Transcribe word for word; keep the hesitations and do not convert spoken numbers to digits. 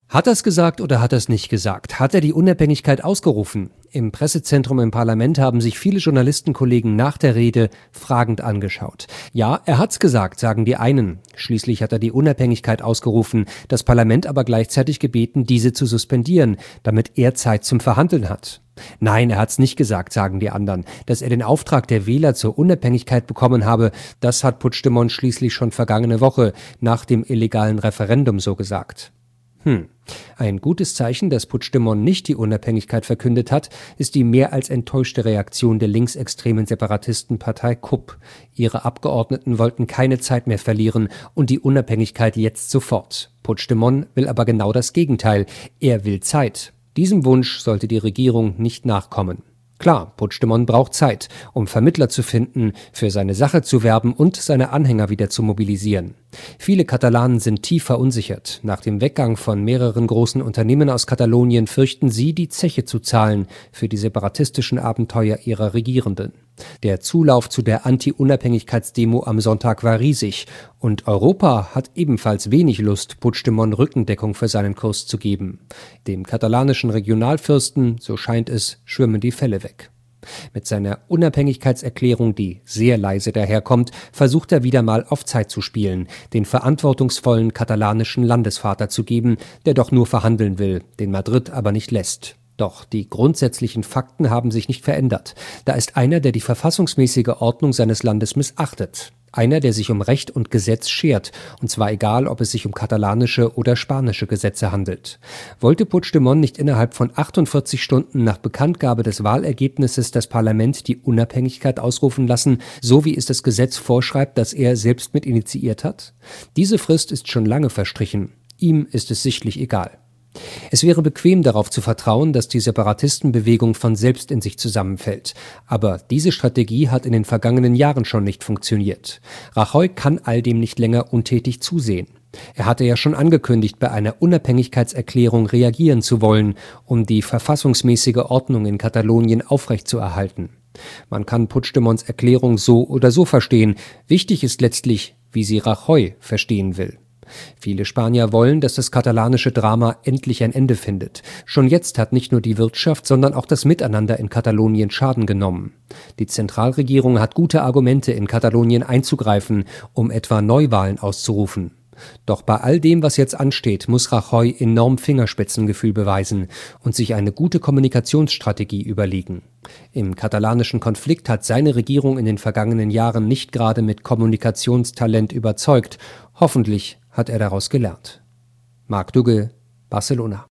Hat er es gesagt oder hat er es nicht gesagt? Hat er die Unabhängigkeit ausgerufen? Im Pressezentrum im Parlament haben sich viele Journalistenkollegen nach der Rede fragend angeschaut. Ja, er hat's gesagt, sagen die einen. Schließlich hat er die Unabhängigkeit ausgerufen, das Parlament aber gleichzeitig gebeten, diese zu suspendieren, damit er Zeit zum Verhandeln hat. Nein, er hat's nicht gesagt, sagen die anderen. Dass er den Auftrag der Wähler zur Unabhängigkeit bekommen habe, das hat Puigdemont schließlich schon vergangene Woche nach dem illegalen Referendum so gesagt. Hm. Ein gutes Zeichen, dass Puigdemont nicht die Unabhängigkeit verkündet hat, ist die mehr als enttäuschte Reaktion der linksextremen Separatistenpartei K U P. Ihre Abgeordneten wollten keine Zeit mehr verlieren und die Unabhängigkeit jetzt sofort. Puigdemont will aber genau das Gegenteil. Er will Zeit. Diesem Wunsch sollte die Regierung nicht nachkommen. Klar, Puigdemont braucht Zeit, um Vermittler zu finden, für seine Sache zu werben und seine Anhänger wieder zu mobilisieren. Viele Katalanen sind tief verunsichert. Nach dem Weggang von mehreren großen Unternehmen aus Katalonien fürchten sie, die Zeche zu zahlen für die separatistischen Abenteuer ihrer Regierenden. Der Zulauf zu der Anti-Unabhängigkeitsdemo am Sonntag war riesig und Europa hat ebenfalls wenig Lust, Puigdemont Rückendeckung für seinen Kurs zu geben. Dem katalanischen Regionalfürsten, so scheint es, schwimmen die Fälle weg. Mit seiner Unabhängigkeitserklärung, die sehr leise daherkommt, versucht er wieder mal auf Zeit zu spielen, den verantwortungsvollen katalanischen Landesvater zu geben, der doch nur verhandeln will, den Madrid aber nicht lässt. Doch die grundsätzlichen Fakten haben sich nicht verändert. Da ist einer, der die verfassungsmäßige Ordnung seines Landes missachtet. Einer, der sich um Recht und Gesetz schert, und zwar egal, ob es sich um katalanische oder spanische Gesetze handelt. Wollte Puigdemont nicht innerhalb von achtundvierzig Stunden nach Bekanntgabe des Wahlergebnisses das Parlament die Unabhängigkeit ausrufen lassen, so wie es das Gesetz vorschreibt, das er selbst mit initiiert hat? Diese Frist ist schon lange verstrichen. Ihm ist es sichtlich egal. Es wäre bequem, darauf zu vertrauen, dass die Separatistenbewegung von selbst in sich zusammenfällt. Aber diese Strategie hat in den vergangenen Jahren schon nicht funktioniert. Rajoy kann all dem nicht länger untätig zusehen. Er hatte ja schon angekündigt, bei einer Unabhängigkeitserklärung reagieren zu wollen, um die verfassungsmäßige Ordnung in Katalonien aufrechtzuerhalten. Man kann Puigdemonts Erklärung so oder so verstehen. Wichtig ist letztlich, wie sie Rajoy verstehen will. Viele Spanier wollen, dass das katalanische Drama endlich ein Ende findet. Schon jetzt hat nicht nur die Wirtschaft, sondern auch das Miteinander in Katalonien Schaden genommen. Die Zentralregierung hat gute Argumente, in Katalonien einzugreifen, um etwa Neuwahlen auszurufen. Doch bei all dem, was jetzt ansteht, muss Rajoy enorm Fingerspitzengefühl beweisen und sich eine gute Kommunikationsstrategie überlegen. Im katalanischen Konflikt hat seine Regierung in den vergangenen Jahren nicht gerade mit Kommunikationstalent überzeugt. Hoffentlich hat er daraus gelernt. Marc Dugge, Barcelona.